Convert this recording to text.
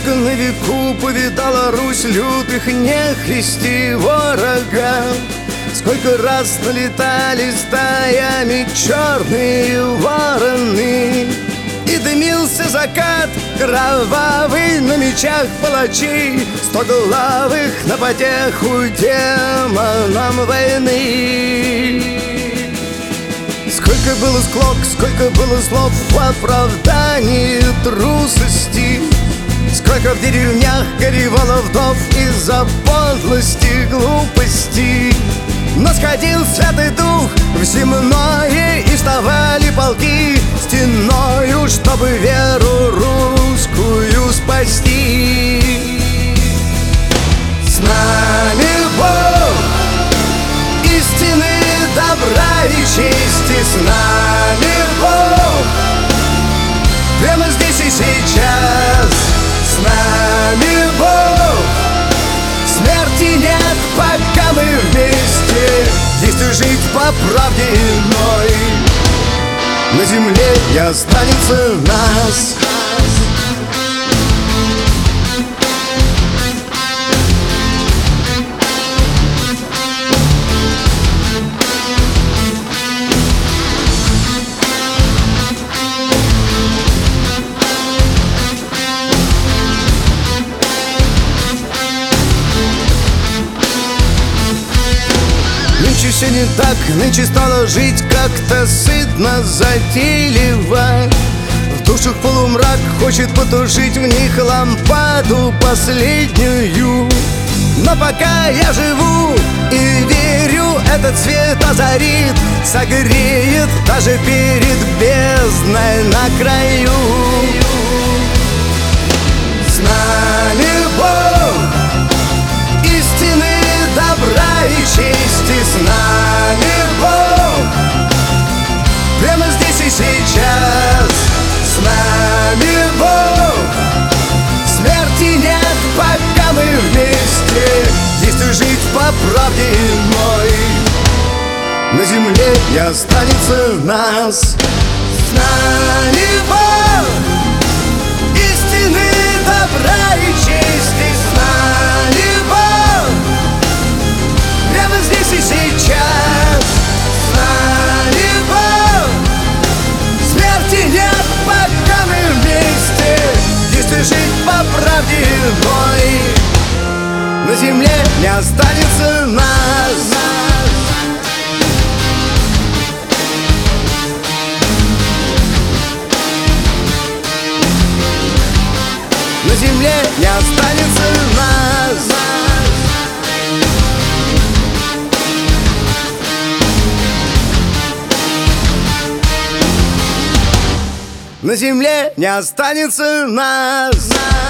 Сколько на веку повидала Русь лютых нехрист и ворога, сколько раз налетали стаями черные вороны, и дымился закат кровавый на мечах палачей, стоглавых на потеху демонам войны. Сколько было склок, сколько было слов в оправдании трусости, сколько в деревнях горевало вдов из-за подлости, глупости. Но сходил Святый Дух в земное, и вставали полки стеною, чтобы веру русскую спасти. С нами Бог, истины, добра и чести, с нами Бог, прямо здесь и сейчас. С нами Бог, смерти нет, пока мы вместе, действуй жить по правде иной. На земле не останется нас. Нынче все не так, нынче стало жить как-то сытно, затейливо. В душах полумрак хочет потушить в них лампаду последнюю. Но пока я живу и верю, этот свет озарит, согреет даже перед бездной на краю. С нами Бог, истины, добра и чести, с нами Бог, прямо здесь и сейчас. С нами Бог, смерти нет, пока мы вместе, действуй жить по правде иной. На земле не останется нас. С нами Бог, истины, добра и чести, с нами Бог, прямо здесь и сейчас. С нами Бог, смерти нет, пока мы вместе, действуй жить по правде иной. На земле не останется нас. На земле не останется нас. На земле не останется нас.